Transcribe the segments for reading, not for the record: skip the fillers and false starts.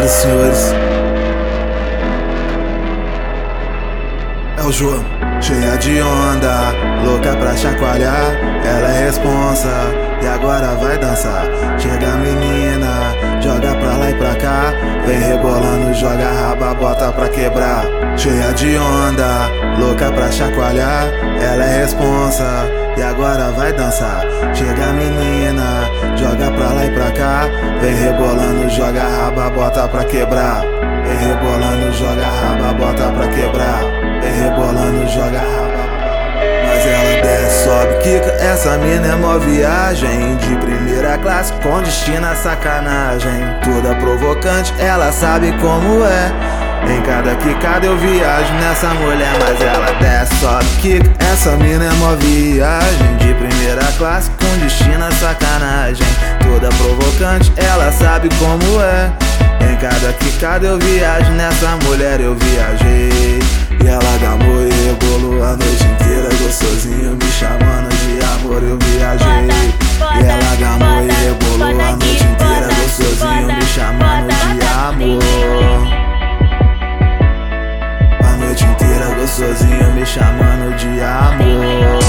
Senhoras e senhores, é o jogo, cheia de onda, louca pra chacoalhar. Ela é responsa e agora vai dançar. Chega a menina, joga pra lá e pra cá, vem rebolando, joga a raba, bota pra quebrar. Cheia de onda, louca pra chacoalhar. Ela é responsa e agora vai dançar. Chega a menina, joga pra lá e pra cá, vem rebolando, joga a raba, bota pra quebrar. Vem rebolando, joga a raba, bota pra quebrar. Vem rebolando, joga a raba. Mas ela desce, sobe, quica. Essa mina é mó viagem, de primeira classe com destino a sacanagem. Toda provocante, ela sabe como é. Em cada quicada eu viajo nessa mulher. Mas ela desce, sobe, quica. Essa mina é mó viagem, de primeira classe com destino a sacanagem. Toda provocante, ela sabe como é. Em cada quicada eu viajo nessa mulher, eu viajei. E ela gamou e rebolou a noite inteira, gostosinho me chamando de amor, eu viajei. E ela gamou e rebolou a noite inteira, gostosinho me chamando de amor. A noite inteira, gostosinho me chamando de amor.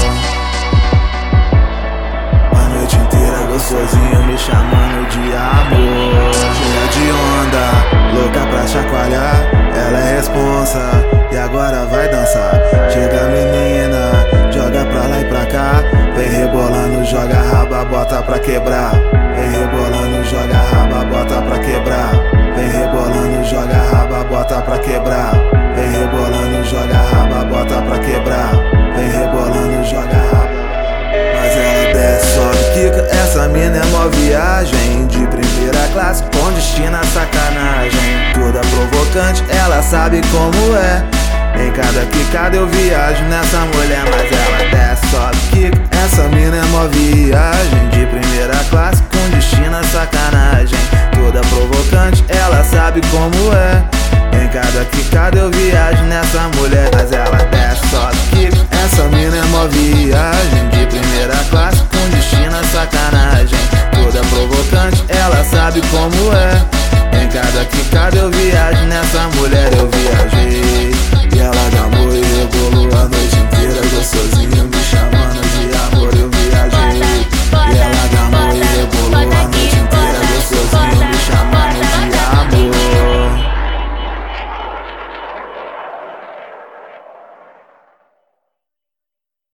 A noite inteira, gostosinho me chamando de amor. Cheia de onda, louca pra chacoalhar. Ela é responsa e agora vai dançar. Chega a menina, joga pra lá e pra cá, vem rebolando, joga a raba, bota pra quebrar. Vem rebolando, joga a raba, bota pra quebrar. Vem rebolando, joga a raba, bota pra quebrar. Vem rebolando, joga a raba, bota pra quebrar. Vem rebolando, joga a raba. Mas ela desce, sobe, quica. Essa mina é mó viagem, de primeira classe com destino a sacanagem. Toda provocante, ela sabe como é. Em cada quicada eu viajo nessa mulher. Mas ela desce, sobe, quica. Essa mina é mó viagem, de primeira classe com destino a sacanagem. Toda provocante, ela sabe como é. Em cada quicada eu viajo nessa mulher. Mas ela desce, sobe, quica. Essa mina é mó viagem, de primeira classe com destino a sacanagem. Toda provocante, ela sabe como é. Em cada quicada eu viajo nessa mulher, eu viajei.